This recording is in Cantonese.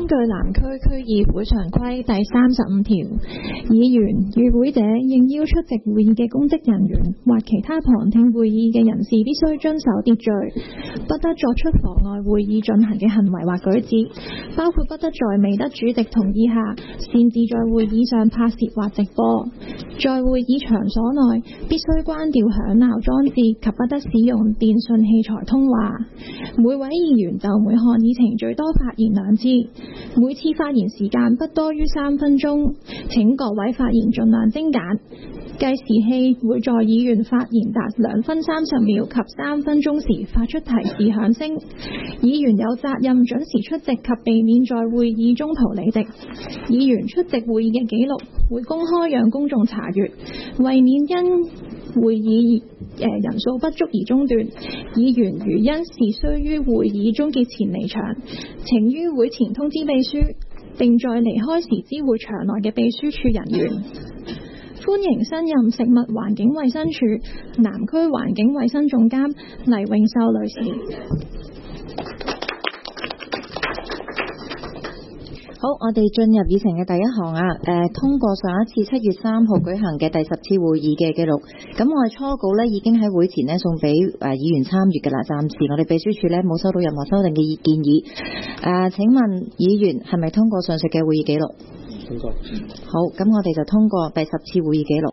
根據南區區議會常規第35條，議員與會者應邀出席會議嘅公職人員或其他旁聽會議嘅人士必須遵守秩序，不得作出妨礙會議進行嘅行為或舉止，包括不得在未得主席同意下擅自在會議上拍攝或直播，在會議場所內必須關掉響鬧裝置及不得使用電訊器材通話。每位議員就每項議程最多發言2次，每次發言時間不多於3分鐘，請各位發言盡量精簡。計時器會在議員發言達2分30秒及3分鐘時發出提示響聲。議員有責任準時出席及避免在會議中途離席。議員出席會議嘅記錄會公開讓公眾查閱，為免因會議人數不足而中斷，議員如因事須於會議終結前離場，請於會前通知秘書，並在離開時知會場內嘅秘書處人員。歡迎新任食物環境衛生署南區環境衛生總監黎永秀女士。 好，我哋進入議程嘅第一項通過上一次7月3號舉行嘅第10次會議嘅記錄。咁我哋初稿呢已經喺會前呢送俾議員參閱嘅啦。暫時我哋秘書處呢冇收到任何修訂嘅建議。請問議員係咪通過上述嘅會議記錄？通過。好，咁我哋就通過第10次會議記錄。